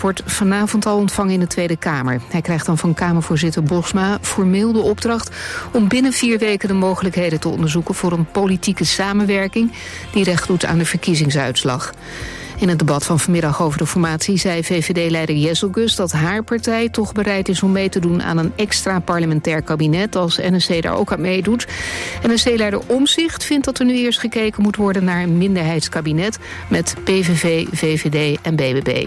wordt vanavond al ontvangen in de Tweede Kamer. Hij krijgt dan van Kamervoorzitter Bosma formeel de opdracht om binnen 4 weken de mogelijkheden te onderzoeken voor een politieke samenwerking die recht doet aan de verkiezingsuitslag. In het debat van vanmiddag over de formatie zei VVD-leider Jesselgus dat haar partij toch bereid is om mee te doen aan een extra parlementair kabinet als NSC daar ook aan meedoet. NSC-leider Omtzigt vindt dat er nu eerst gekeken moet worden naar een minderheidskabinet met PVV, VVD en BBB.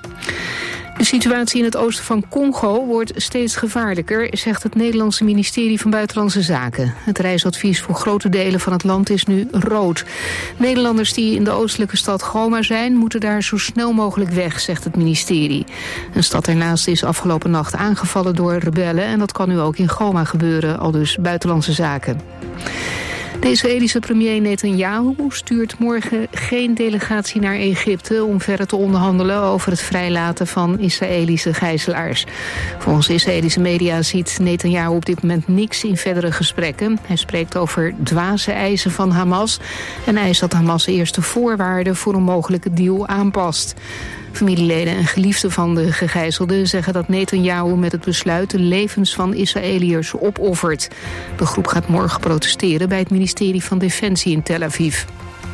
De situatie in het oosten van Congo wordt steeds gevaarlijker, zegt het Nederlandse ministerie van Buitenlandse Zaken. Het reisadvies voor grote delen van het land is nu rood. Nederlanders die in de oostelijke stad Goma zijn, moeten daar zo snel mogelijk weg, zegt het ministerie. Een stad ernaast is afgelopen nacht aangevallen door rebellen en dat kan nu ook in Goma gebeuren, aldus Buitenlandse Zaken. De Israëlische premier Netanyahu stuurt morgen geen delegatie naar Egypte om verder te onderhandelen over het vrijlaten van Israëlische gijzelaars. Volgens Israëlische media ziet Netanyahu op dit moment niks in verdere gesprekken. Hij spreekt over dwaze eisen van Hamas en eist dat Hamas eerst de voorwaarden voor een mogelijke deal aanpast. Familieleden en geliefden van de gegijzelden zeggen dat Netanyahu met het besluit de levens van Israëliërs opoffert. De groep gaat morgen protesteren bij het ministerie van Defensie in Tel Aviv.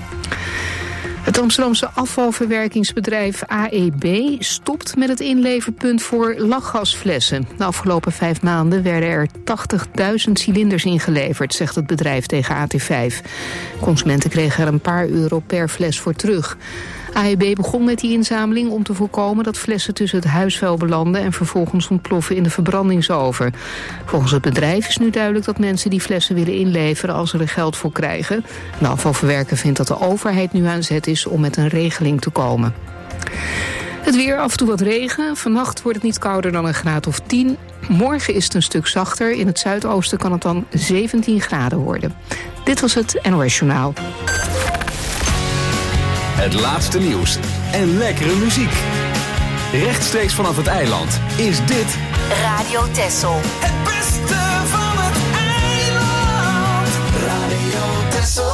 Het Amsterdamse afvalverwerkingsbedrijf AEB stopt met het inleverpunt voor lachgasflessen. De afgelopen 5 maanden werden er 80.000 cilinders ingeleverd, zegt het bedrijf tegen AT5. Consumenten kregen er een paar euro per fles voor terug. AEB begon met die inzameling om te voorkomen dat flessen tussen het huisvuil belanden en vervolgens ontploffen in de verbrandingsoven. Volgens het bedrijf is nu duidelijk dat mensen die flessen willen inleveren als ze er geld voor krijgen. De afvalverwerker vindt dat de overheid nu aan zet is om met een regeling te komen. Het weer, af en toe wat regen. Vannacht wordt het niet kouder dan een graad of 10. Morgen is het een stuk zachter. In het zuidoosten kan het dan 17 graden worden. Dit was het NOS Journaal. Het laatste nieuws en lekkere muziek. Rechtstreeks vanaf het eiland is dit Radio Texel. Het beste van het eiland. Radio Texel.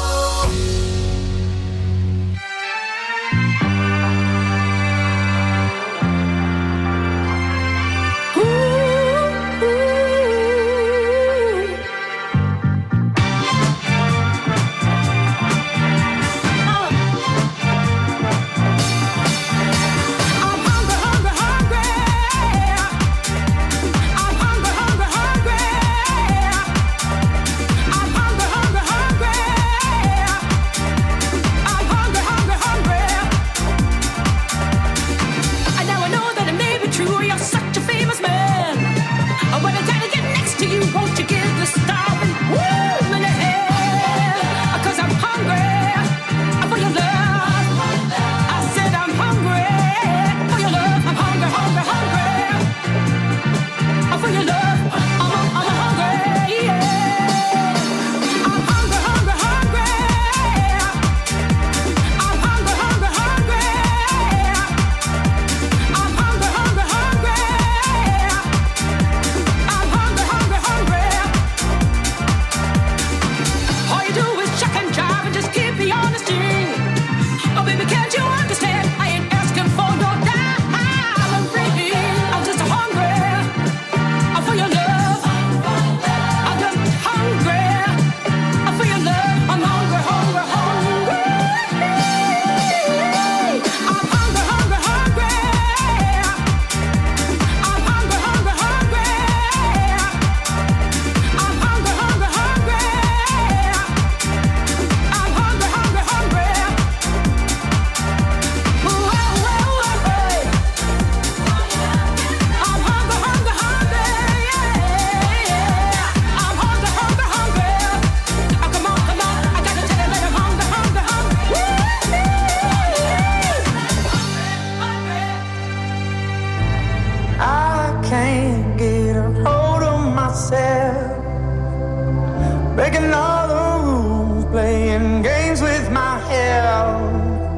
breaking all the rules, playing games with my health.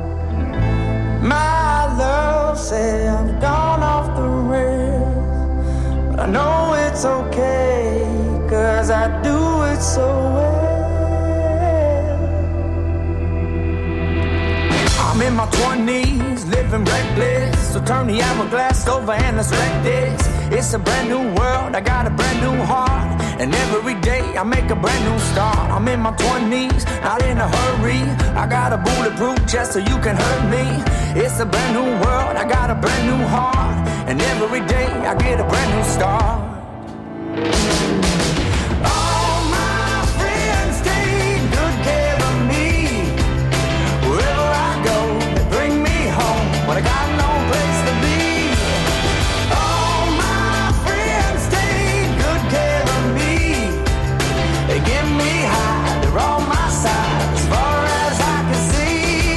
My love said I've gone off the rails, but I know it's okay, 'cause I do it so well. I'm in my 20s, living living reckless. So turn the hourglass over and let's wreck this. It's a brand new world, I got a brand new heart. And every day I make a brand new start. I'm in my 20s, not in a hurry. I got a bulletproof chest so you can hurt me. It's a brand new world, I got a brand new heart. And every day I get a brand new start. All my friends take good care of me. Wherever I go, they bring me home when I got no place to be. All my friends take good care of me. They give me high, they're on my side as far as I can see.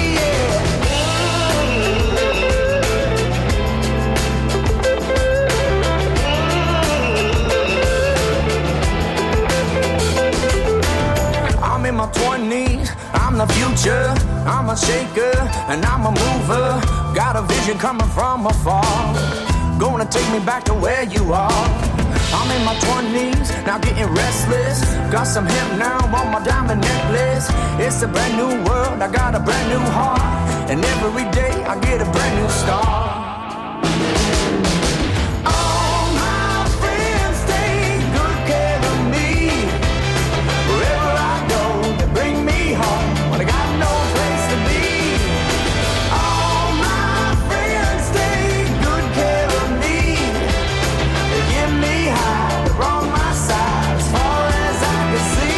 I'm in my 20s, I'm the future, I'm a shaker and I'm a mover. Got a vision coming from afar, gonna take me back to where you are. I'm in my 20s, now getting restless. Got some hemp now on my diamond necklace. It's a brand new world, I got a brand new heart. And every day I get a brand new start. All my friends take good care of me. Wherever I go, they bring me home when I got no place to be. All my friends take good care of me. They give me high, they're on my side as far as I can see.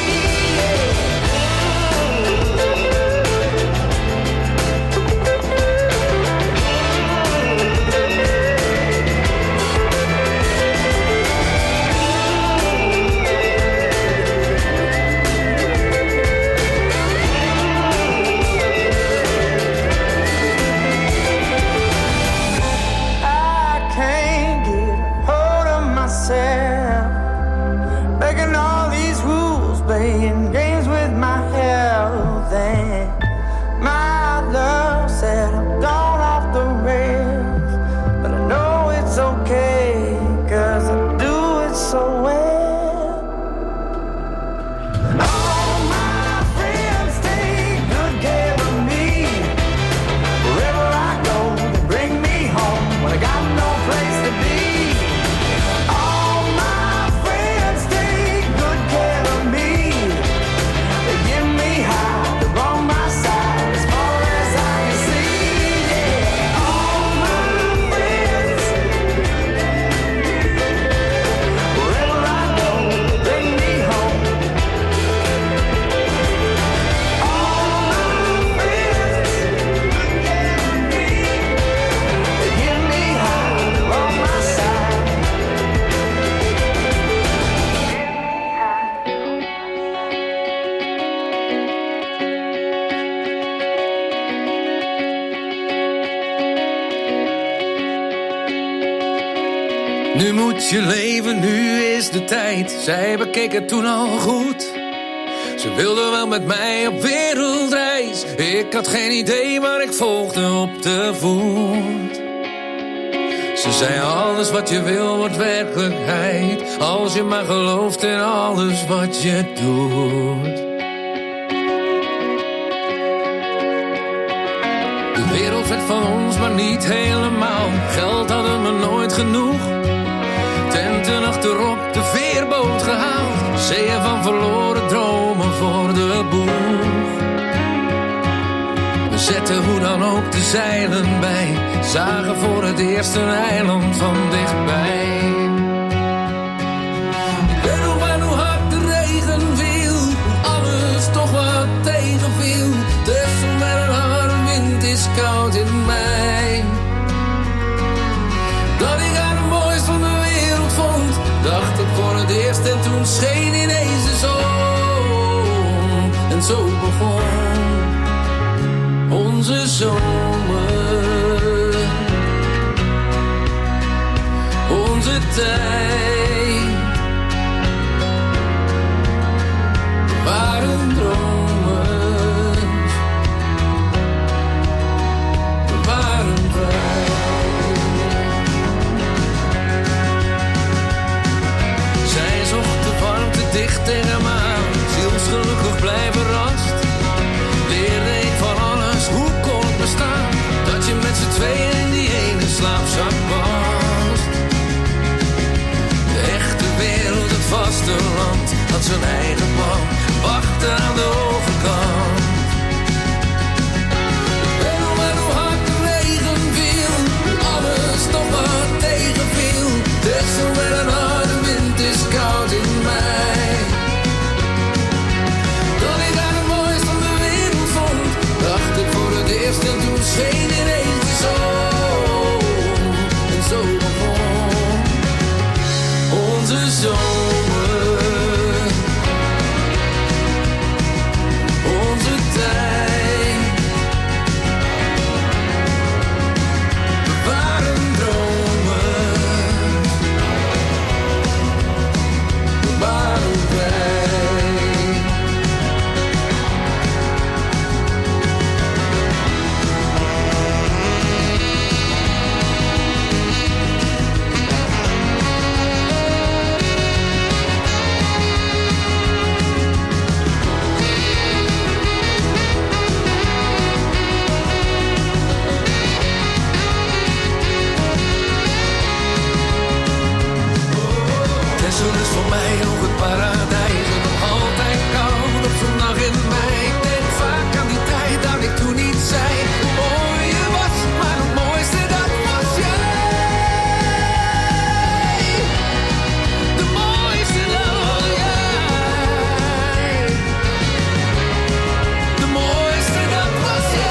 I can't get a hold of myself, making all these rules, playing games with my health. And my love said I'm gone off the rails, but I know it's okay, 'cause I do it so well. All my friends take good care of me. Wherever I go, they bring me home when I got no place to be. All my friends take good care of me. They give me high, they're on my side as far as I can see. Yeah. All my friends, wherever I go, they bring me home. All my friends, they give me high, they're on my side. Nu moet je leven, nu is de tijd. Zij bekeek het toen al goed. Ze wilde wel met mij op wereldreis. Ik had geen idee, maar ik volgde op de voet. Ze zei alles wat je wil wordt werkelijkheid. Als je maar gelooft in alles wat je doet. De wereld werd van ons, maar niet helemaal. Geld hadden we nooit genoeg. Tenten achterop, de veerboot gehaald. Zeeën van verloren dromen voor de boeg. We zetten hoe dan ook de zeilen bij. Zagen voor het eerst een eiland van dichtbij. Ik weet nog wel hoe hard de regen viel. Alles toch wat tegenviel. De zon met een harde wind is koud in mei. Dat ik haar het mooist van de wereld vond, dacht ik voor het eerst en toen scheen ineens de zon. En zo begon onze zomer, onze tijd. We waren dromers, we waren vrij. Zij zocht de warmte dicht tegen me aan, zielsgelukkig blij verrast. Leerde ik van alles, hoe kon het bestaan, dat je met z'n tweeën zijn eigen plan, wachten aan de overkant. Ik weet nog maar hoe hard de regen viel, alles toch wat tegenviel. Deksel met een harde wind is koud in mei. Toen ik aan het mooiste van de wereld vond, dacht ik voor het eerst en toen scheen ineens de zon. En zo begon onze zomer, onze tijd. We waren dromen, we waren vrij. Texel is voor mij nog het paradijs en nog altijd koud op zo'n dag in mei. Ik denk vaak aan die tijd dat ik toen niet zei hoe mooi je was, maar het mooiste dat was jij. De mooiste dat was jij. De mooiste dat was jij.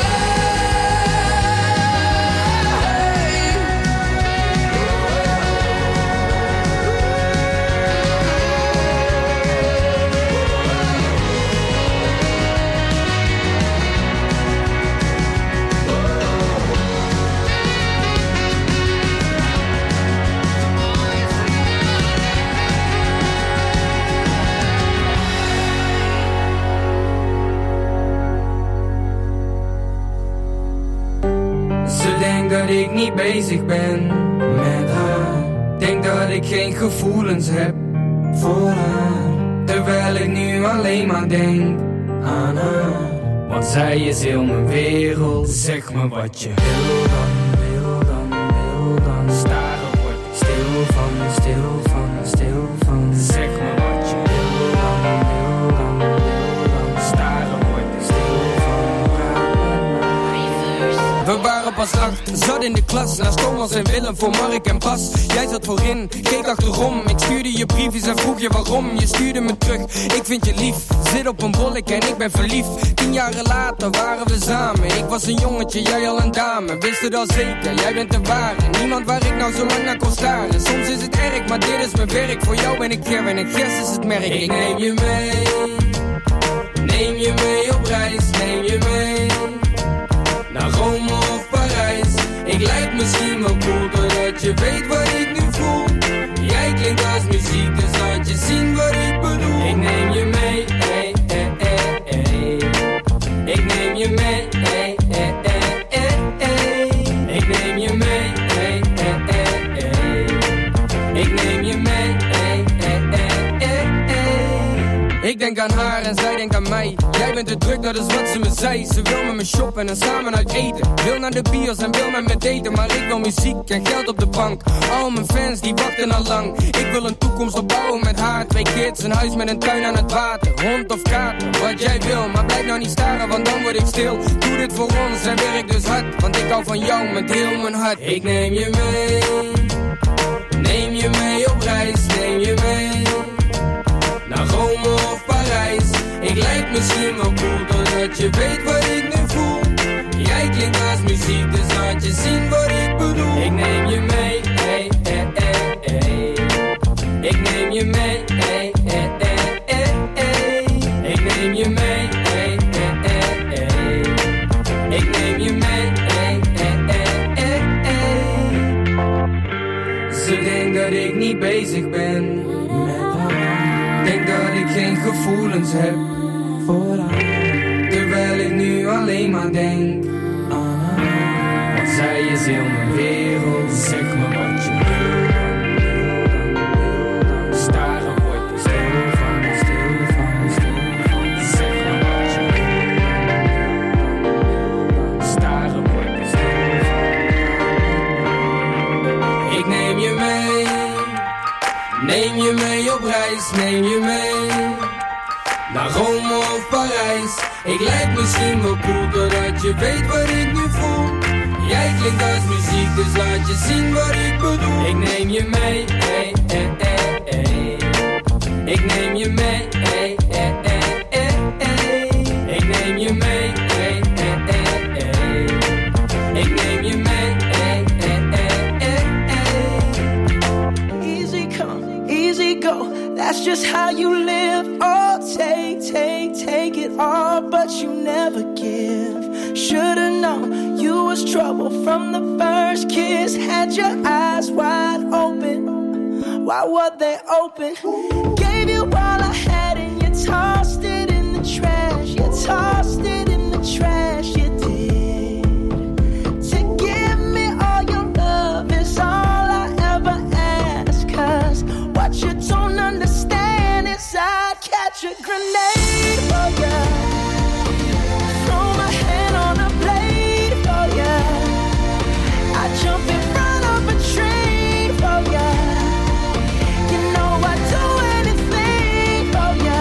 Ze denkt dat ik niet bezig ben met haar. Denk dat ik geen gevoelens heb voor haar. Terwijl ik nu alleen maar denk aan haar. Want zij is heel mijn wereld. Zeg me wat je wil dan, wil dan, wil dan. Staren word ik stil van, stil van, stil van. Zeg me wat je wil dan, wil dan, wil dan. Staren word ik stil van, praat met me. We waren pas 8, zat in de klas. Naast Thomas en Willem voor Mark en Bas. Jij zat voorin, keek achterom. Ik stuurde je briefjes en vroeg je waarom. Je stuurde me terug, ik vind je lief. Zit op een bollek en ik ben verliefd. 10 jaren later waren we samen. Ik was een jongetje, jij al een dame. Wist het al zeker, jij bent de ware. Niemand waar ik nou zo lang naar kon staren. Soms is het erg, maar dit is mijn werk. Voor jou ben ik Kevin en Gers is het merk. Ik neem je mee, neem je mee op reis. Neem je mee naar Rome of Parijs. Ik lijk misschien wel cool, doordat je weet wat ik nu voel. Jij klinkt als muziek, dus laat je zien wat ik bedoel. Ik neem je mee, hey, hey, hey, hey. Ik neem je mee, hey, hey, hey, hey, hey. Ik neem je mee, hey, hey, hey, hey. Ik neem je mee, hey, hey, hey, hey, hey. Ik denk aan haar en zij denkt aan mij. Jij bent te druk, dat is wat ze me zei. Ze wil met me shoppen en samen uit eten. Wil naar de bios en wil met me daten. Maar ik wil muziek en geld op de bank. Al mijn fans die wachten al lang. Ik wil een toekomst opbouwen met haar. 2 kids, een huis met een tuin aan het water. Hond of kater, wat jij wil. Maar blijf nou niet staren, want dan word ik stil. Doe dit voor ons en werk dus hard. Want ik hou van jou met heel mijn hart. Ik neem je mee, neem je mee op reis. Neem je mee naar Rome of Parijs. Ik lijk misschien wel cool, doordat je weet wat ik nu voel. Jij klinkt als muziek, dus laat je zien wat ik bedoel. Ik neem je mee, hey, hey, hey, hey. Ik neem je mee, hey, hey, hey, hey, hey. Ik neem je mee, hey, hey, hey, hey. Ik neem je mee, hey, hey, hey, hey, hey. Ze denkt dat ik niet bezig ben met haar. Denk dat ik geen gevoelens heb voor haar. Terwijl ik nu alleen maar denk aan haar. Want zij is heel mijn wereld. Zeg me wat je wil dan, wil dan, wil dan. Staren word ik stil van, stil van, stil van. Zeg me wat je wil dan, wil dan. Staren word ik stil van. Ik neem je mee, Neem je mee op reis, neem je mee naar Rome of Parijs. Ik lijk misschien wel cool, doordat je weet wat ik nu voel. Jij klinkt als muziek, dus laat je zien wat ik bedoel. Ik neem je mee, hey, hey, hey, hey. Ik neem je mee, hey, hey, hey, hey, hey. Ik neem je mee, hey, hey, hey, hey. Ik neem je mee, hey, hey, hey, hey, hey. Easy come, easy go, that's just how you live. Oh, take it all, but you never give. Should've known you was trouble from the first kiss. Had your eyes wide open, why were they open? Gave you all I had and you tossed it in the trash. You tossed it in the trash, you did. To give me all your love is all I ever ask. Cause what you don't understand is I'd catch a grenade for ya. Throw my hand on a blade for ya. I'd jump in front of a train for ya. You know I'd do anything for ya.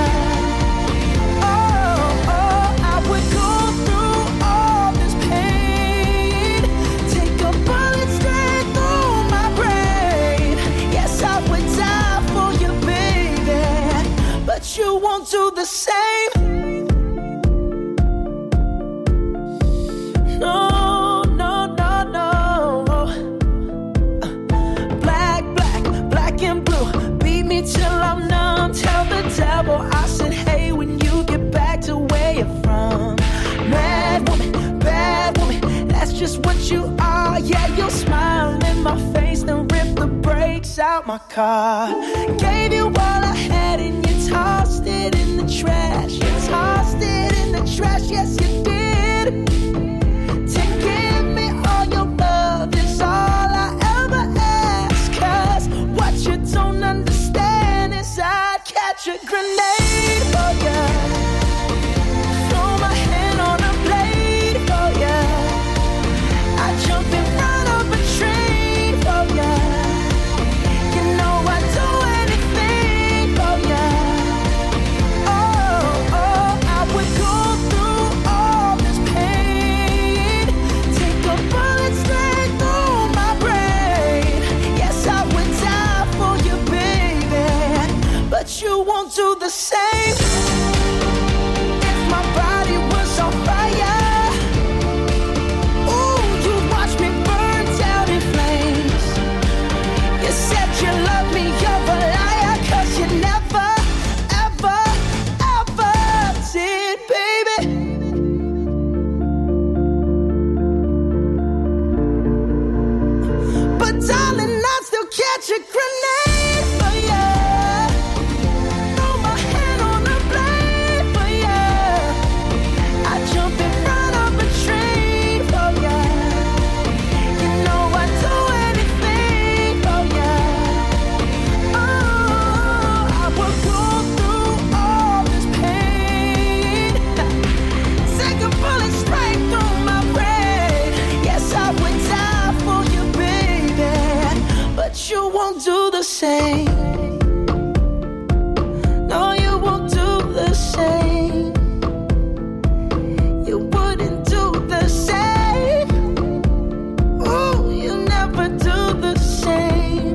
Oh, I would go through all this pain. Take a bullet straight through my brain. Yes, I would die for you, baby, but you won't do the same. No, no, no, no. Black and blue. Beat me till I'm numb. Tell the devil I said, hey, when you get back to where you're from. Bad woman, that's just what you are. Yeah, you'll smile in my face, then rip the brakes out my car. Gave you all I had and you tossed it in the trash. You tossed it in the trash, yes you did. To give me all your love is all I ever ask. Cause what you don't understand is I'd catch a grenade for ya. Throw my hand on a blade for ya. I'd jump in front of a train for ya. You know I'd do anything for ya. Oh, I would go through all this pain. Take a bullet straight through my brain. Yes, I would die for you, baby, but you won't do the same. If my body was on fire, ooh, you watch me burn down in flames. You said you love me, you're a liar, cause you never, ever, ever did, baby. But darling, I'd still catch a grenade for ya. Throw my hand on a blade for ya. I'd jump in front of a train for ya. You know I'd do anything for ya. Oh, I would go through all this pain. Take a bullet straight through my brain. Yes, I would die for you, baby, but you won't do the same. No, you won't do the same. You wouldn't do the same. Oh, you never do the same.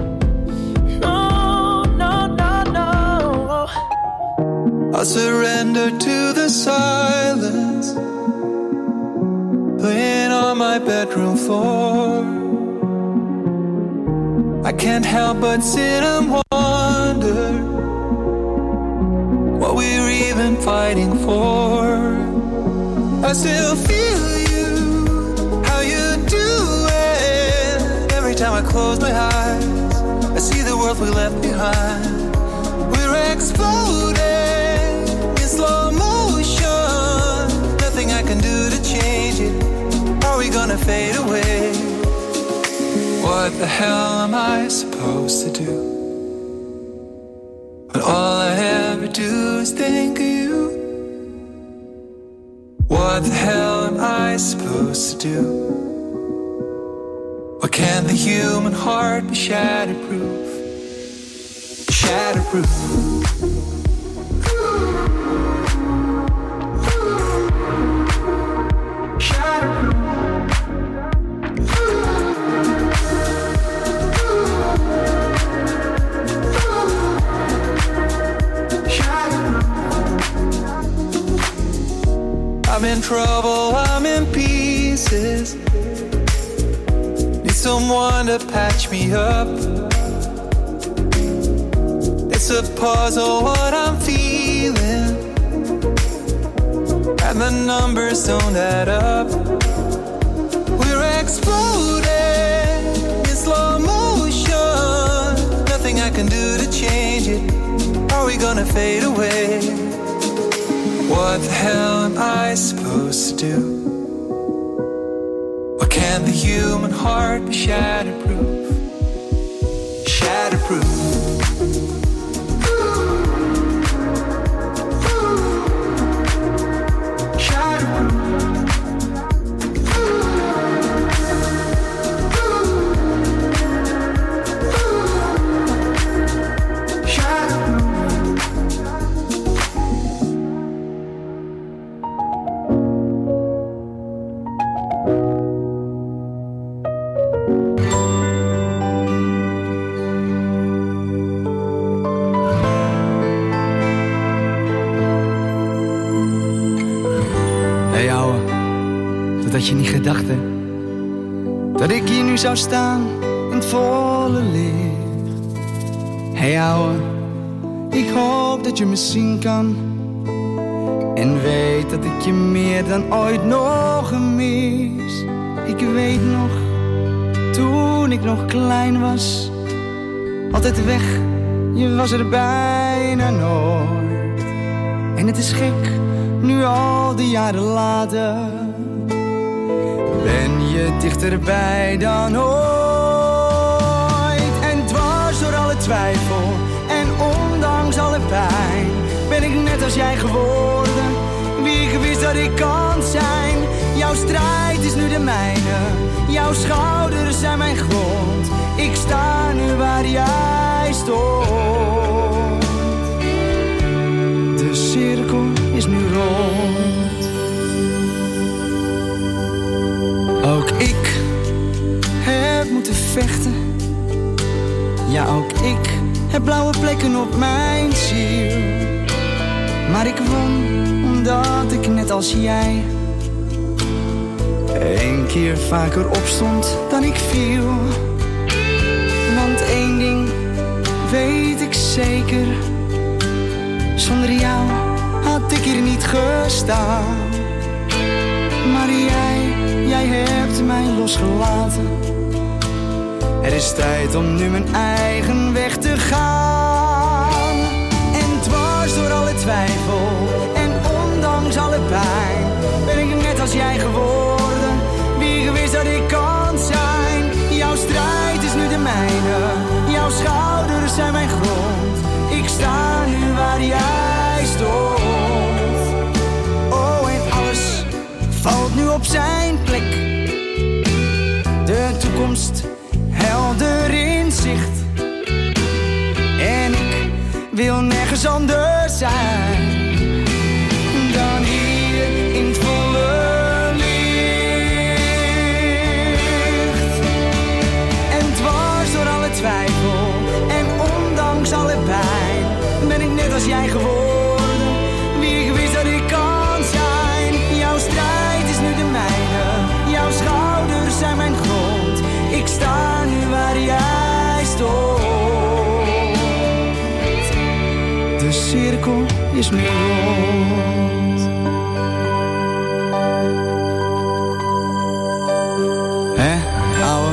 No, no, no, no. I'll surrender to the silence playing on my bedroom floor. I can't help but sit and wonder what we're even fighting for. I still feel you, how you do it. Every time I close my eyes, I see the world we left behind. We're exploding in slow motion. Nothing I can do to change it. Are we gonna fade away? What the hell am I supposed to do when all I ever do is think of you? What the hell am I supposed to do? Why can't the human heart be shatterproof? shatterproof. I'm in trouble, I'm in pieces. Need someone to patch me up. It's a puzzle what I'm feeling, and the numbers don't add up. We're exploding in slow motion. Nothing I can do to change it. Are we gonna fade away? What the hell am I supposed to do? Why can't the human heart be shatterproof? Shatterproof. Dat je niet gedacht hebt dat ik hier nu zou staan in het volle licht. Hey ouwe, ik hoop dat je me zien kan en weet dat ik je meer dan ooit nog mis. Ik weet nog, toen ik nog klein was, altijd weg, je was er bijna nooit. En het is gek, nu al die jaren later ben je dichterbij dan ooit. En dwars door alle twijfel en ondanks alle pijn ben ik net als jij geworden, wie ik wist dat ik kan zijn. Jouw strijd is nu de mijne, jouw schouders zijn mijn grond. Ik sta nu waar jij stond. De cirkel is nu rond. Ook ik heb moeten vechten. Ja, ook ik heb blauwe plekken op mijn ziel. Maar ik won omdat ik net als jij 1 keer vaker opstond dan ik viel. Want 1 ding weet ik zeker, zonder jou had ik hier niet gestaan. Maar jij hebt mij losgelaten. Er is tijd om nu mijn eigen weg te gaan. En dwars door alle twijfel en ondanks alle pijn ben ik net als jij geworden, wie ik wist dat ik kan zijn. Jouw strijd is nu de mijne, jouw schouders zijn mijn grond. Ik sta nu waar jij stond. Oh, en alles valt nu op zijn plek. De toekomst helder in zicht. En ik wil nergens anders zijn dan hier in het volle licht. En dwars door alle twijfel en ondanks alle pijn ben ik net als jij geworden, wie ik wist dat ik kan zijn. Jouw strijd is nu de mijne, jouw schouders zijn mijn grond. Ik sta nu waar jij stond. De cirkel is nu rond. Hè, ouwe?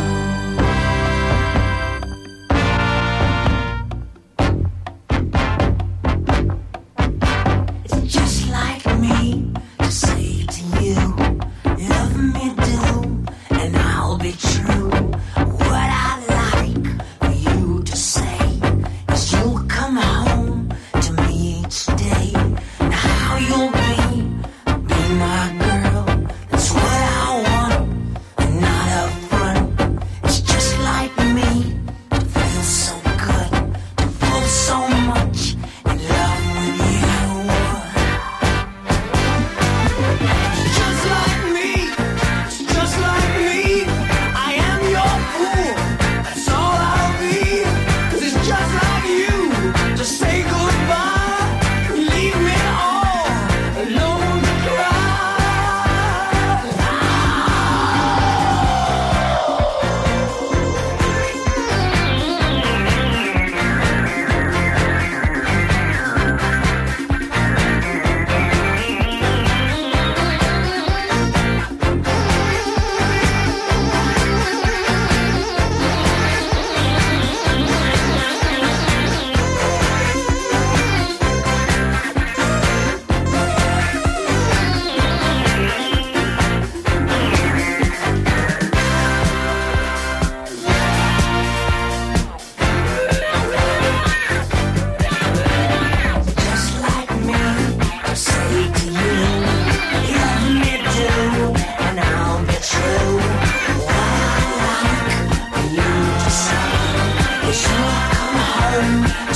It's just like me to say to you, love me do, and I'll be true. What I like for you to say is you'll come home to me each day. Now how you'll be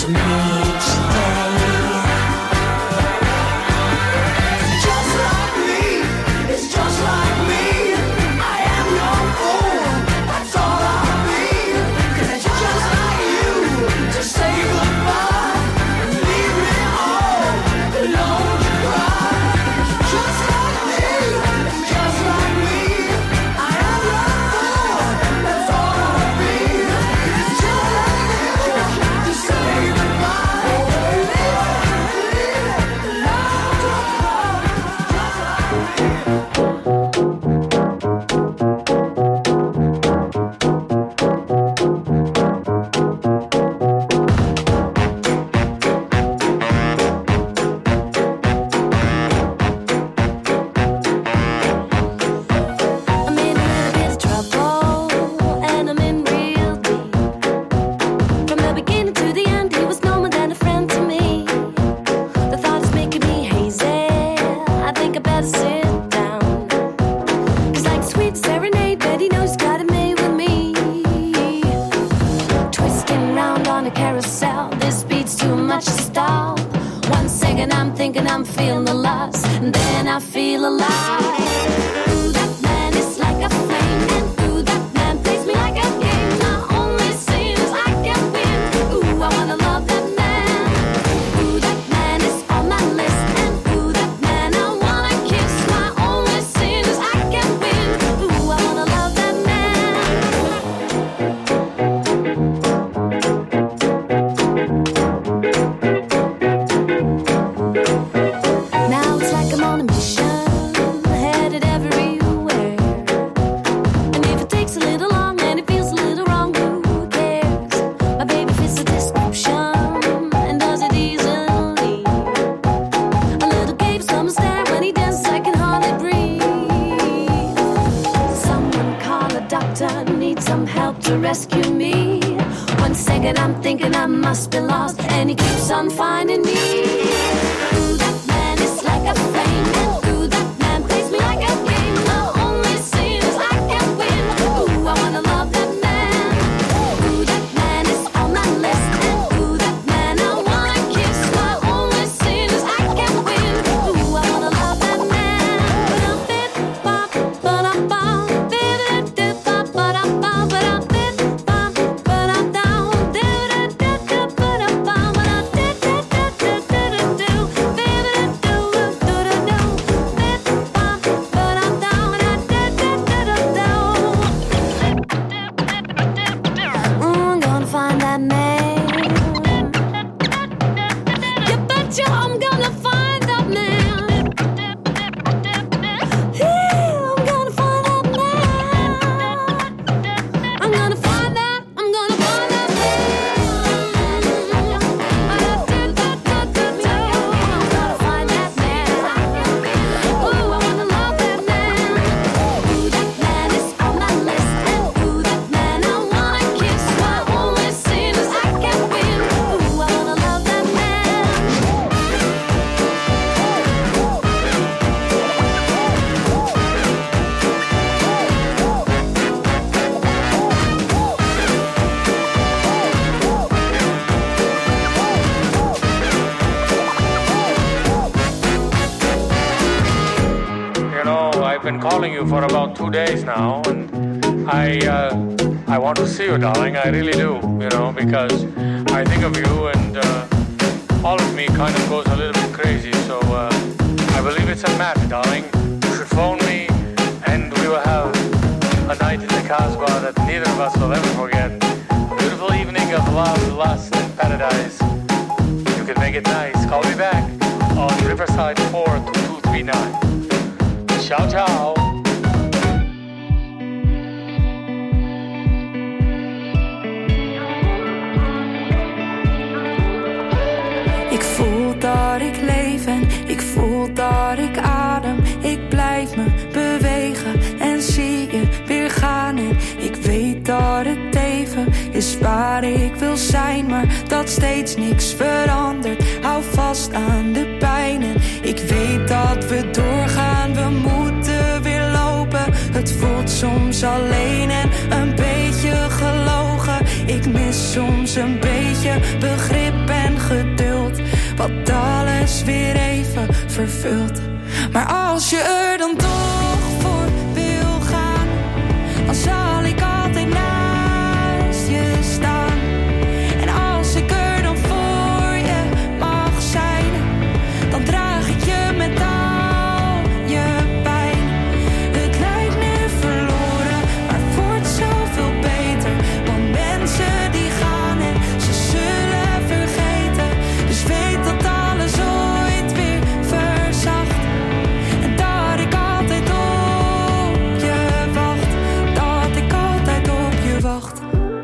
to me each day. Just like me, it's just like me. I am your fool, that's all I'll be. 'Cause it's just like you to say goodbye and leave me all alone to cry. Just like me, just like me. I am your fool, that's all I'll be. It's just like you to say goodbye and leave me alone to cry. I'm in a little bit of trouble, and I'm in real deep. From the beginning to the end, he was no more than a friend to me. The thought is making me hazy. I think I better sit down. It's like a sweet serenade, but he knows he's got it made with me. Twisting round on a carousel, this beat's too much to stop. 1 second I'm thinking I'm feeling the loss, and then I feel alive. Ooh, that man is like a flame, and ooh, that man plays me like a game. My only sin is I can't win. Ooh, I wanna love that man. Ooh, that man is on my list, and ooh, that man I wanna kiss. My only sin is I can't win. Ooh, I wanna love that man. Now it's like I'm on a mission, headed everywhere. And if it takes a little long and it feels a little wrong, who cares? My baby fits the description and does it easily. A little gave some stare when he dances, I can hardly breathe. Someone call a doctor, need some help to rescue me. 1 second I'm thinking I must be lost, and he keeps on finding me. Ooh, that man is like a flame, and ooh, that man plays me like a game. My only sin is I can't win. Ooh, I wanna love that man. Ooh, that man is on my list, and ooh, that man I wanna kiss. My only sin is I can't win. Ooh, I wanna love that man. I'm gonna find that man. You betcha I'm gonna find that man. Yeah, I'm gonna find that man. I'm gonna find that, I'm gonna find that man. I'm gonna find that man. Ooh, I wanna love that man. Ooh, that man is on my list, and ooh, that man I wanna kiss. My only sin is I can't win. Ooh, I wanna love that man. You know, I've been calling you for about 2 days now, and I want to see you, darling. I really do, you know, because I think of you, and all of me kind of goes a little bit crazy. So I believe it's a match, darling. You should phone me, and we will have a night in the Casbah that neither of us will ever forget. A beautiful evening of love, lust, and paradise. You can make it nice. Call me back on Riverside 42239. Ciao, ciao. Ik voel dat ik leef en ik voel dat ik adem. Ik blijf me bewegen en zie je weer gaan. En ik weet dat het even is waar ik wil zijn, maar dat steeds niks verandert. Hou vast aan de pijn en ik weet dat we doorgaan. We moeten weer lopen. Het voelt soms alleen en een beetje gelogen. Ik mis soms een beetje begrip en weer even vervult. Maar als je er dan toch voor wil gaan, dan zal ik altijd naast je staan. En als ik er dan voor je mag zijn, dan draag ik je met al je pijn. Het lijkt nu verloren, maar het wordt zoveel beter. Want mensen die gaan en ze zullen vergeten. Dus weet dat alles ooit weer verzacht. En dat ik altijd op je wacht. Dat ik altijd op je wacht.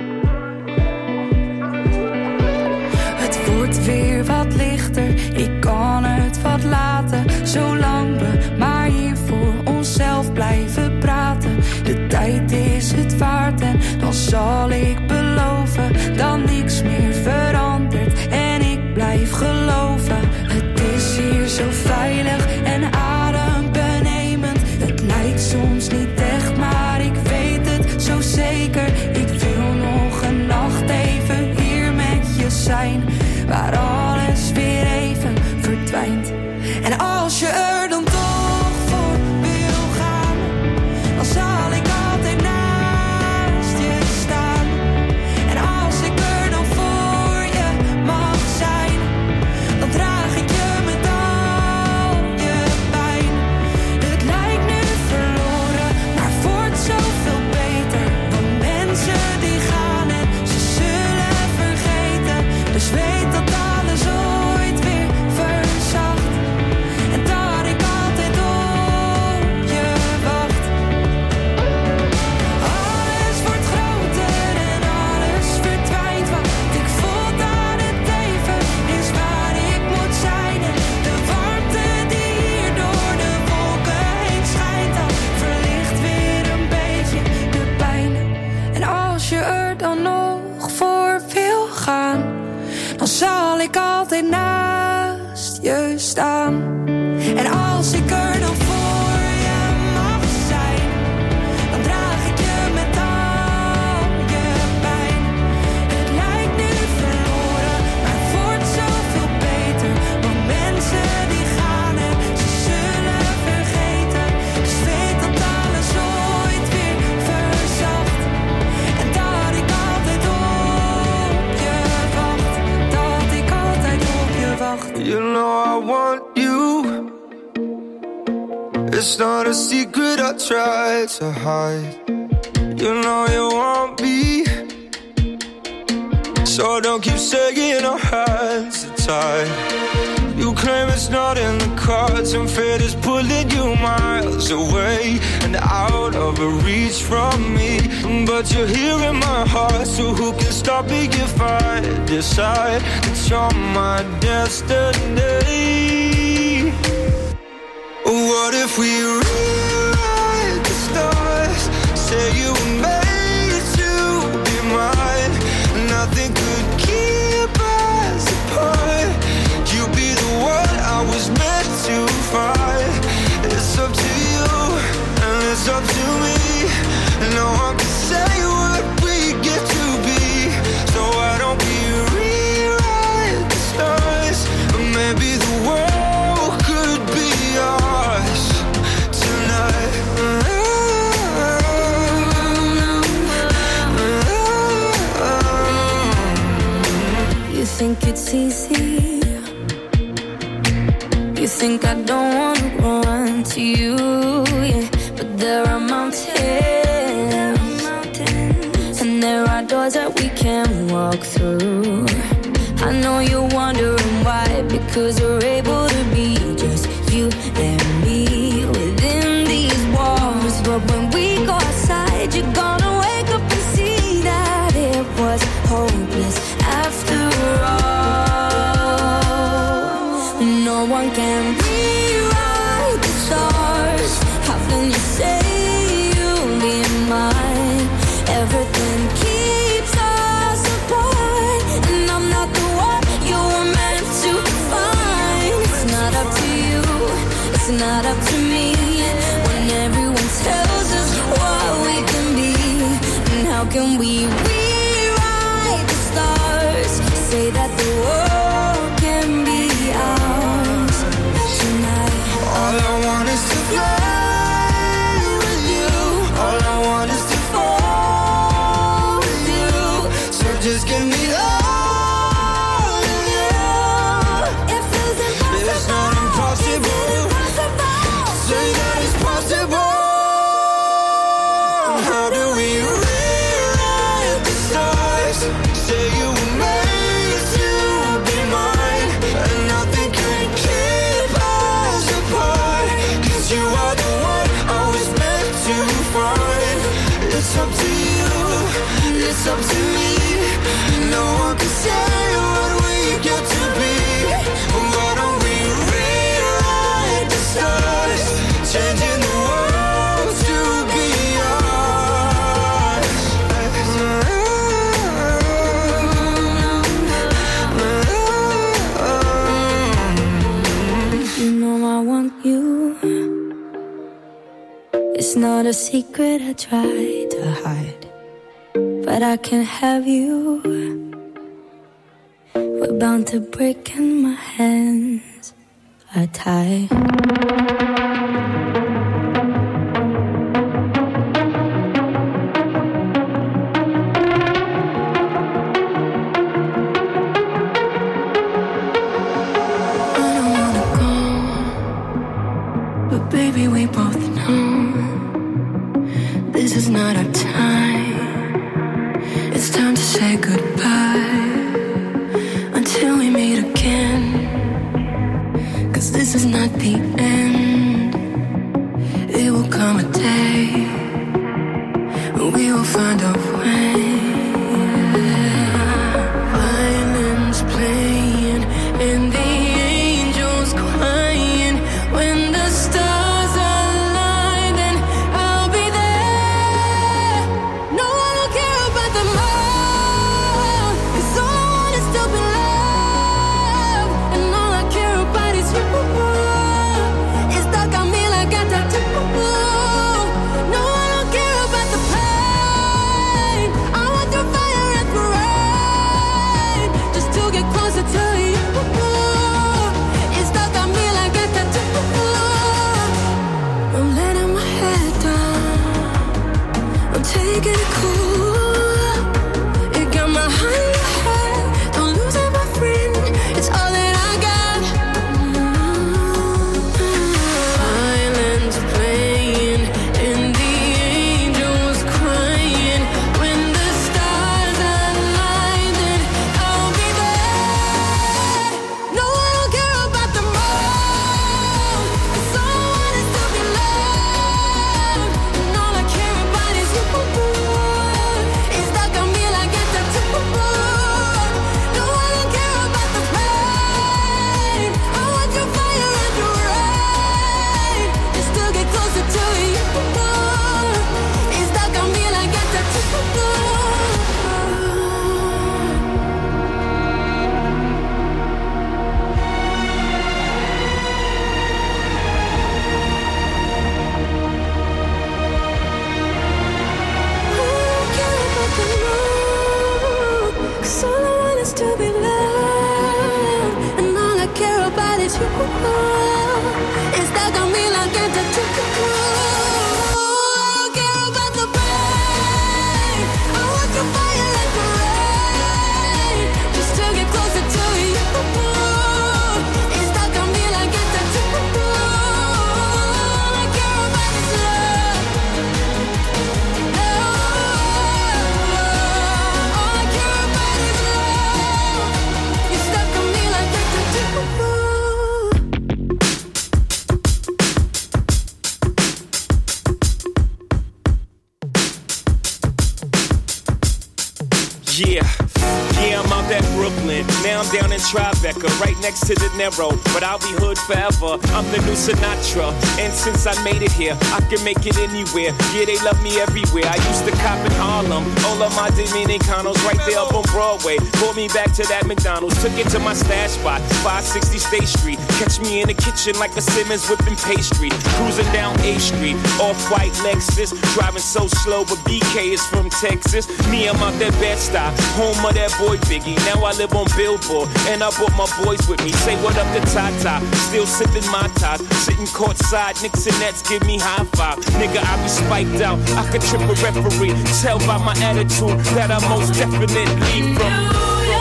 Het wordt weer wat lichter, ik kan het wat laten. Zolang we maar hier voor onszelf blijven praten. De tijd is het waard en dan zal ik beloven dat niks meer verandert en ik blijf geloven. Het is hier zo veilig en adembenemend. Het lijkt soms niet echt, maar ik weet het zo zeker. Ik wil nog een nacht even hier met je zijn, waar alles weer even verdwijnt. En als je er dan toch voor wil gaan, dan zal ik altijd naast je staan. En als ik er dan voor je mag zijn, dan draag ik je met al je pijn. Het lijkt nu verloren, maar het wordt zoveel beter. Want mensen die gaan en ze zullen vergeten. Dus weet dat alles ooit weer verzacht. En dat ik altijd op je wacht. Alles wordt groter en alles verdwijnt. Want ik voel dat het even is waar ik moet zijn. En de warmte die hier door de wolken heen schijnt, dan verlicht weer een beetje de pijn. En als je er dan nog voor wil gaan, dan zal ik altijd naast je staan. En als ik er dan voor je mag zijn, dan draag ik je met al je pijn. Het lijkt nu verloren, maar het wordt zoveel beter. Want mensen die gaan en ze zullen vergeten. Dus weet dat alles ooit weer verzacht. En dat ik altijd op je wacht. Dat ik altijd op je wacht. You know I want you. It's not a secret I try to hide. You know you want me, so don't keep saying our hands are tied. You claim it's not in the cards, and fate is pulling you miles away and out of reach from me. But you're here in my heart, so who can stop me if I decide that you're my destiny? What if we rewrite the stars? Say you were made to be mine. Nothing could keep us apart. You be the one I was meant to find. It's up to you and it's up to me. No one can say what we get to be. So why don't we rewrite the stars? Or maybe the world could be ours tonight. You think it's easy? You think I don't wanna run to you, yeah. But there are mountains, and there are doors that we can walk through. I know you're wondering why, because we're able to be just you and me within these walls. But when we go outside, you're gonna wake up and see that it was hopeless after all. No one can rewrite the stars. How can you say you'll be mine? Everything keeps us apart, and I'm not the one you were meant to find. It's not up to you, it's not up to me. When everyone tells us what we can be, and how can we rewrite the stars? Say that the world can be ours. give me all of you. It feels impossible. It's not impossible. Say that it's possible. How do we rewrite the stars? Say you were made to be mine, and nothing can keep us apart. 'Cause you are the one I was meant to find. It's up to you, it's up to me. No one can say what we get to be. Why don't we rewrite the stars? Changing the world to be ours. You know I want you. It's not a secret I try to hide, but I can't have you. We're bound to break and my hands are tied. Baby, we both know this is not our time. It's time to say goodbye until we meet again. 'Cause this is not the end. It will come a day when we will find a way. Violins playing and the angels crying. When the stars align, then I'll be there. No, I don't care about the moon, 'cause all I want is to be loved, and all I care about is you. It's stuck on me like a tattoo. No, I don't care about the pain. I want the fire and the rain, just to get closer to you. It's stuck on me like a tattoo. I'm letting my head down, I'm taking it cool. It got my heart in your head, don't lose it, my friend. It's all that I got. Violins playing and the angels crying. When the stars align, then I'll be there. No, I don't care about the moon, 'cause all I want is to be loved, and all I care about is you. It's stuck on me like a tattoo. No, I don't care about the pain. I want your fire and your rain, just to get closer to you. It's stuck on me like a tattoo. Cause all I want is to be loved, and all I care about is you. It's stuck on me like a tattoo. I don't care about the pain. I want your fire and the rain, just to get closer to you. It's stuck on me like a tattoo. All I care about is love. All I care about is love. You're stuck on me like a tattoo. Yeah, I'm out at Brooklyn. Now I'm down in Tribeca, right next to De Niro. But I'll be hood forever. I'm the new Sinatra. And since I made it here, I can make it anywhere. Yeah, they love me everywhere. I used to cop in Harlem. All of my Dominicanos right there up on Broadway. Pulled me back to that McDonald's. Took it to my stash spot, 560 State Street. Catch me in the kitchen like a Simmons whipping pastry. Cruising down A Street, off-white Lexus. Driving so slow, but BK is from Texas. Me, I'm out that Bed-Stuy, home of that boy Biggie. Now I I live on Billboard, and I brought my boys with me. Say what up to Tata, still sipping my ties. Sitting courtside, Knicks and Nets give me high five. Nigga, I be spiked out, I could trip a referee. Tell by my attitude that I most definitely from.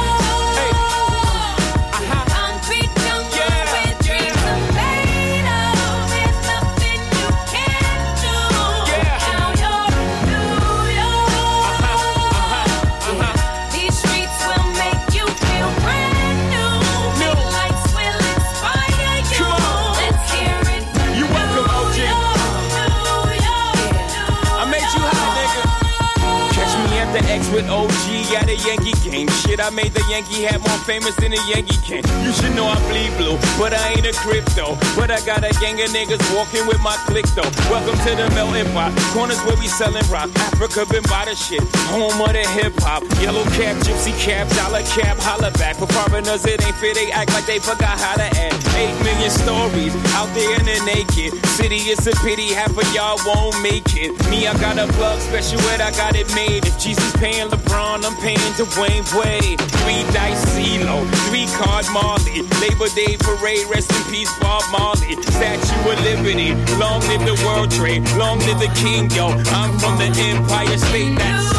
With OG at a Yankee game. Shit, I made the Yankee hat more famous than a Yankee can. You should know I bleed blue, but I ain't a crypto. But I got a gang of niggas walking with my click though. Welcome to the melting pot. Corners where we selling rock. Africa been by the shit. Home of the hip hop. Yellow cap, gypsy cap, dollar cap, holla back. For foreigners it ain't fair, they act like they forgot how to act. 8 million stories out there in the naked city. It's a pity half of y'all won't make it. Me, I got a plug special ed, I got it made. If Jesus paying LeBron, I'm paying Dwayne Wade. 3 dice CeeLo, 3 card Marley. Labor Day parade, rest in peace Bob Marley. Statue of Liberty, long live the World Trade, long live the King, yo. I'm from the Empire State, that's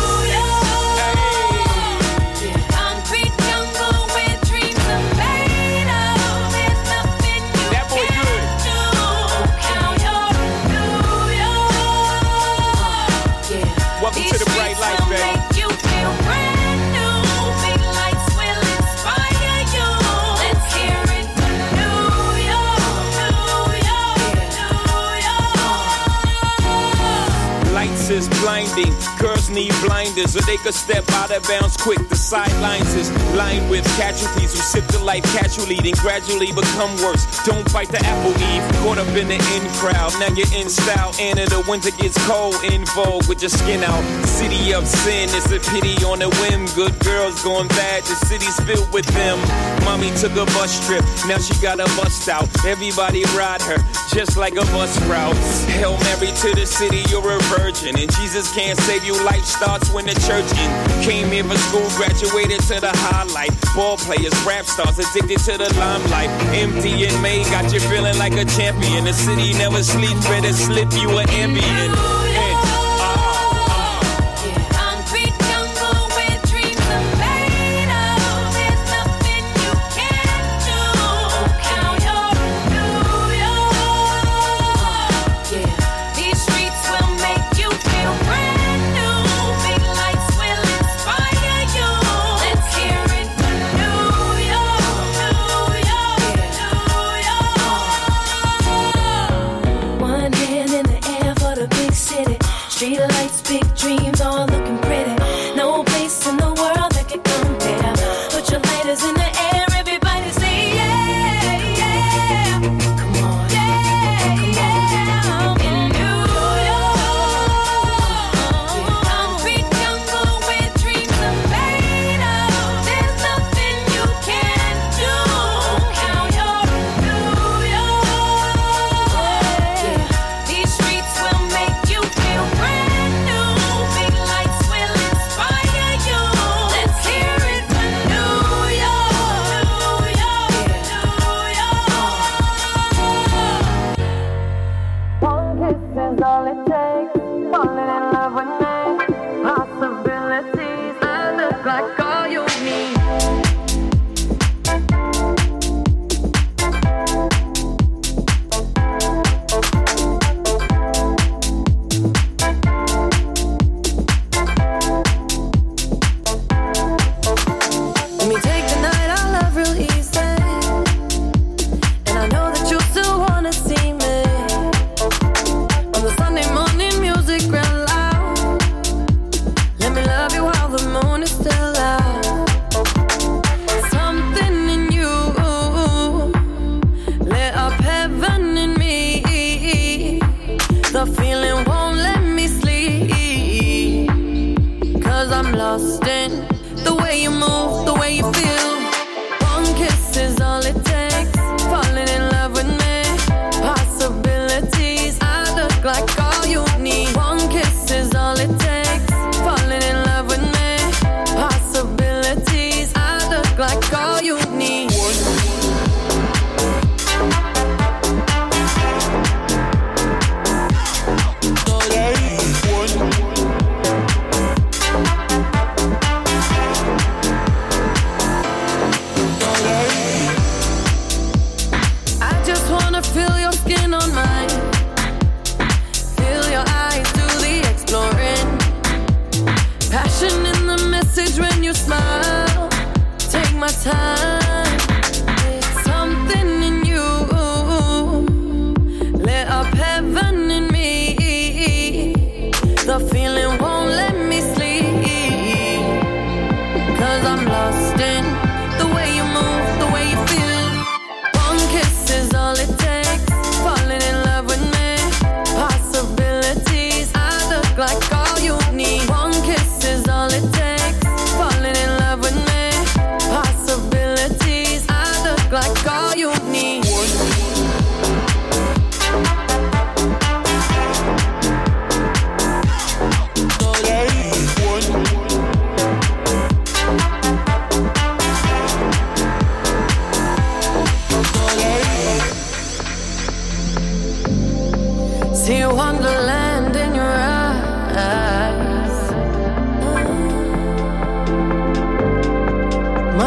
is blinding. Girls need blinders so they could step out of bounds quick. The sidelines is lined with casualties who sip the life casually, then gradually become worse. Don't bite the apple, Eve. Caught up in the in crowd. Now you're in style. And in the winter gets cold, in vogue with your skin out. City of sin, it's a pity on a whim. Good girls going bad, the city's filled with them. Mommy took a bus trip, now she got a bust out. Everybody ride her, just like a bus route. Hail Mary to the city, you're a virgin. And Jesus can't save you, life starts when the church in. Came here for school, graduated to the highlight. Ball players, rap stars, addicted to the limelight. Empty in May, got you feeling like a champion. The city never sleeps, better slip you an ambient. Street lights, big dreams, all looking pretty. No place in the world that could compare. Put your lighters in the air, everybody say yeah, yeah. Come on, yeah, come on. In New York, concrete jungle where dreams are made of. There's nothing you can't do. Now you're New York. Yeah. These streets will make you feel brand. Big lights will inspire you. Let's hear it for New York.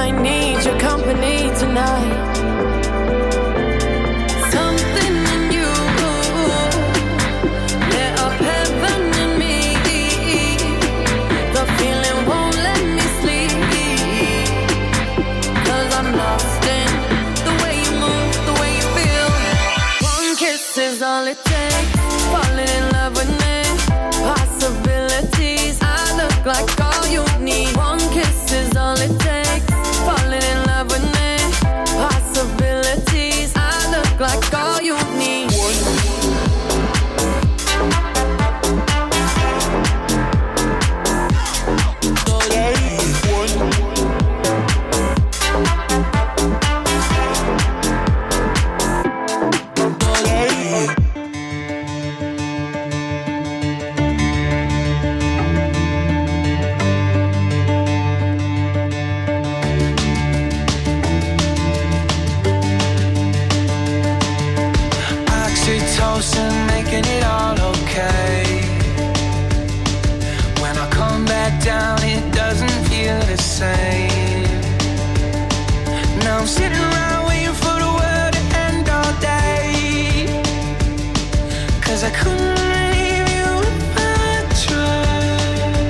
might need your company tonight. Something in you lit up heaven in me. The feeling won't let me sleep, 'cause I'm lost in the way you move, the way you feel. One kiss is all it takes, falling in love with me. Possibilities, I look like all you need. One kiss is all it takes, falling in love with me. Possibilities, I look like all you need. Oxytocin, making it all okay. When I come back down, it doesn't feel the same. Now I'm sitting around waiting for the world to end all day, 'cause I couldn't leave you if I tried.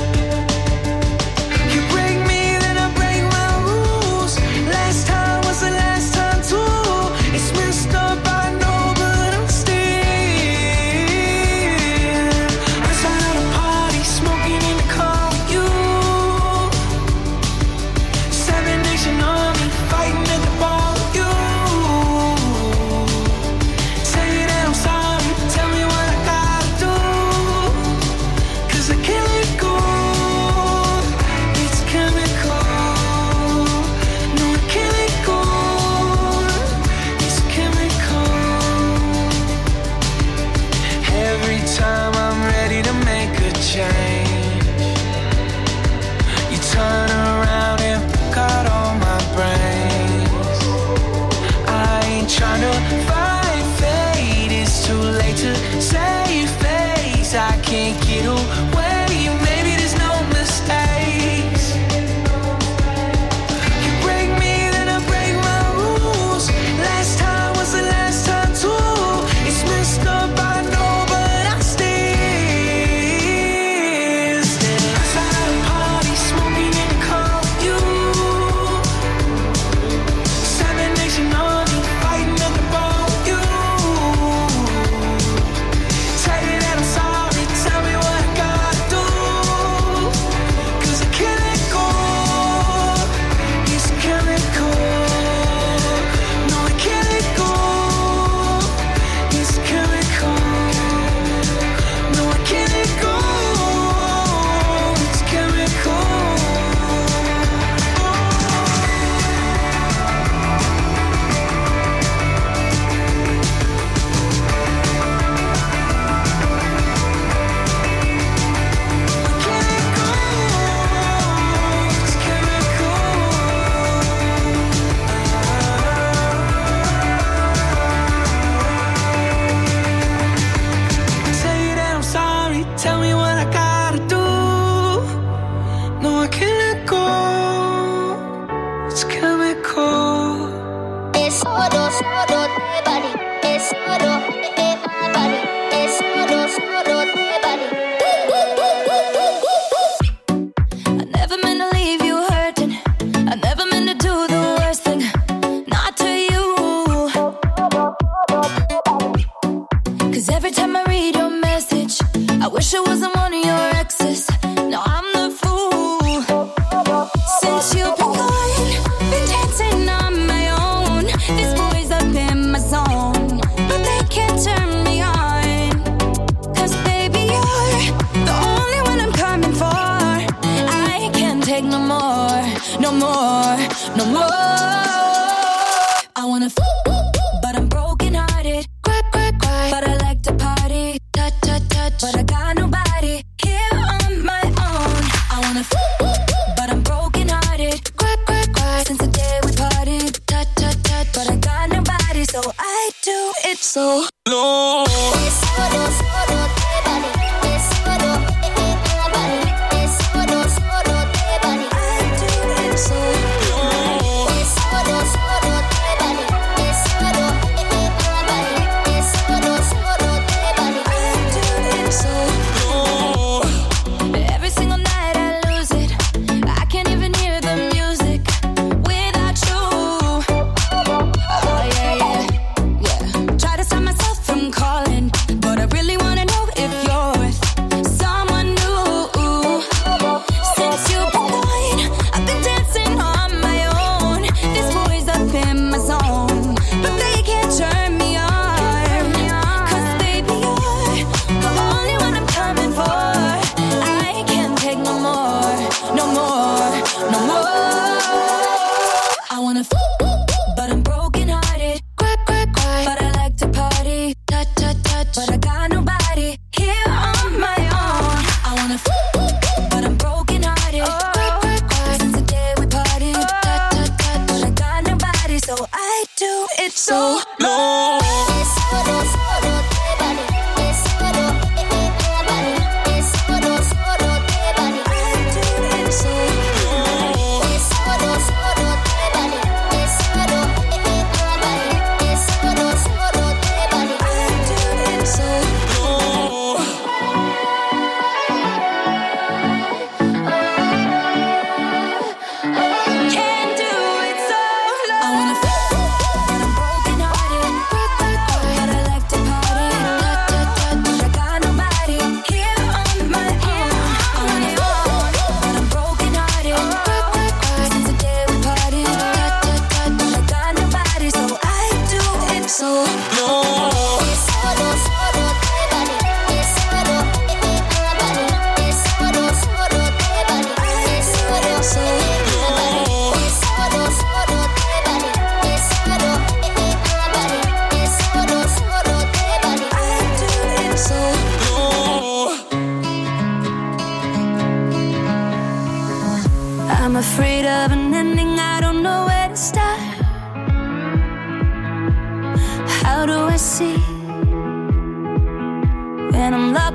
You break me, then I break my rules. Last time was the last time too. It's messed up, I know, but I'm still outside a party, smoking in the car with you. Seven Nation Army, fighting at the bar with you. Say that I'm sorry, tell me what I gotta do, 'cause I can't let go. It's chemical. No, I can't let go. It's chemical. Every time I'm ready to make a change, you turn around and pick out all my brains. I ain't trying to fight fate, it's too late to save face. I can't get away, maybe there's no mistakes. You break me, then I break my rules. Last time was the last time too. It's messed up, I know, but I'm still outside a party, smoking in the car with you. Seven Nation Army, fighting at the bar with you. Say that I'm sorry, tell me what I gotta do, 'cause I can't let go. It's chemical. No, I can't let go. It's chemical. No, I can't let go. It's chemical. Say that I'm sorry, tell me what I gotta do. No, I can't let go. It's chemical. Es oro, body. Es oro, body. Es oro, body. I never meant to leave you hurting. I never meant to do the worst thing. Not to you. 'Cause every time I read your message, I wish it wasn't one of your exes. No, I'm the fool. Since you've been gone, been dancing on my own. This boy's up in my zone, but they can't turn me on. 'Cause baby, you're the only one I'm coming for. I can't take no more, no more, no more. I wanna but I'm broken hearted. Cry, but I like to party. Touch, but I got nobody here on my own. I wanna but I'm broken hearted. Cry, since the day we partied. Touch, but I got nobody, so I do it so low. It's solo, body. It's solo, body. It's solo, body. I do it so low.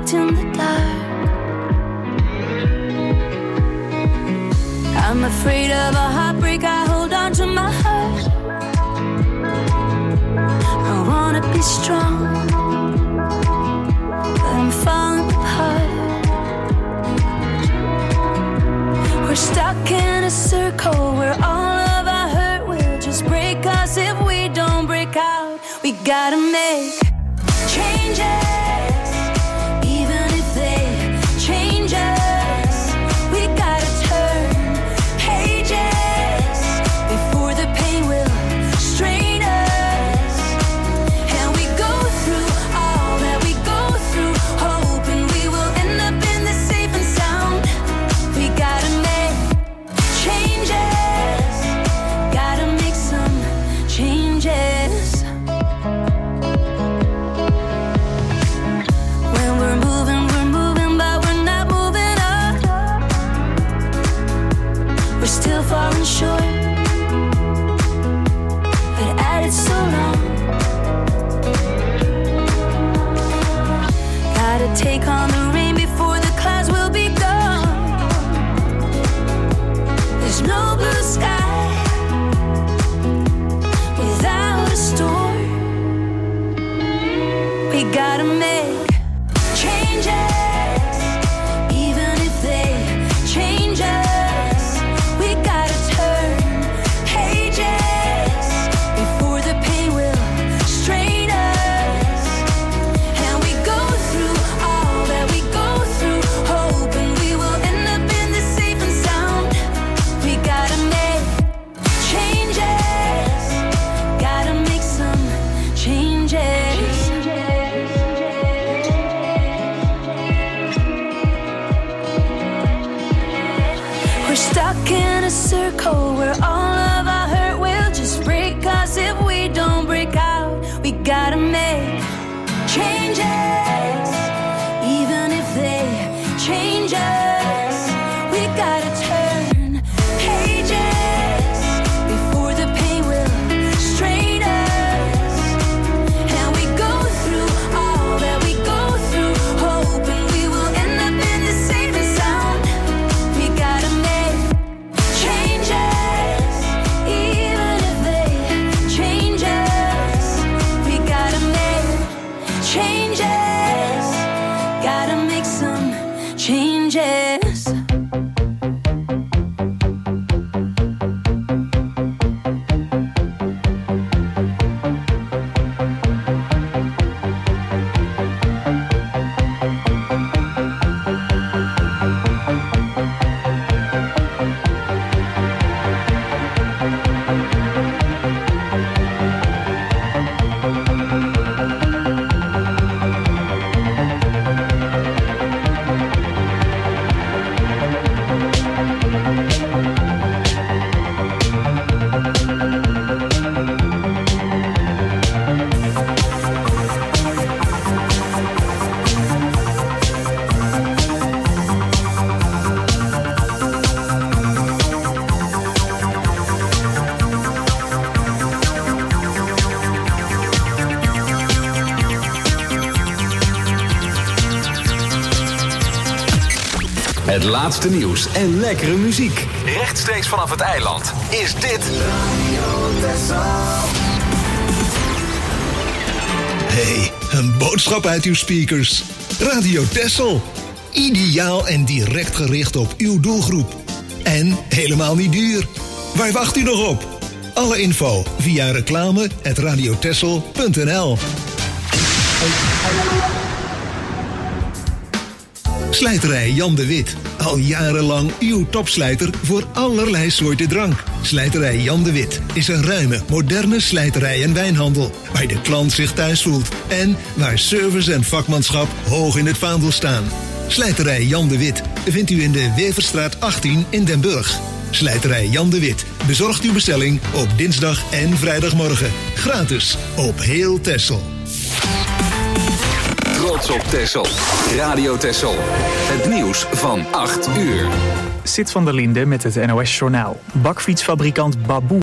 walked in the dark. I'm afraid of a heartbreak, I hold on to my heart. I wanna be strong, but I'm falling apart. We're stuck in a circle where all of our hurt will just break us if we don't break out. We gotta make changes, even if they change us. We gotta turn pages before the pain will strain us. And we go through all that we go through, hoping we will end up in the safe and sound. We gotta make changes, gotta make some changes. When we're moving, but we're not moving up. We're still falling short, but at it so long. Gotta take on the rain before the clouds will be gone. There's no blue sky without a storm. We gotta make changes, even if they change us. We gotta turn pages before the pain will strain us. And we go through all that we go through, hoping we will end up in the safe and sound. We gotta make changes, gotta make some changes. We're stuck in a circle where all of our hurt will just break us if we don't break out. We gotta make changes, even if they change us. We gotta turn pages before the pain will strain us. And we go through all that we go through, hoping we will end up in the safe and sound. We gotta make changes, even if they change us. We gotta make changes, gotta make some changes. Het laatste nieuws en lekkere muziek. Rechtstreeks vanaf het eiland is dit Hey, een boodschap uit uw speakers. Radio Texel. Ideaal en direct gericht op uw doelgroep. En helemaal niet duur. Waar wacht u nog op? Alle info via reclame@radiotexel.nl. Slijterij Jan de Wit. Al jarenlang uw topslijter voor allerlei soorten drank. Slijterij Jan de Wit is een ruime, moderne slijterij en wijnhandel. Waar de klant zich thuis voelt. En waar service en vakmanschap hoog in het vaandel staan. Slijterij Jan de Wit vindt u in de Weverstraat 18 in Den Burg. Slijterij Jan de Wit bezorgt uw bestelling op dinsdag en vrijdagmorgen. Gratis op heel Texel. Trots op Texel. Radio Texel. Het nieuws van 8 uur. Sid van der Linde met het NOS Journaal. Bakfietsfabrikant Baboe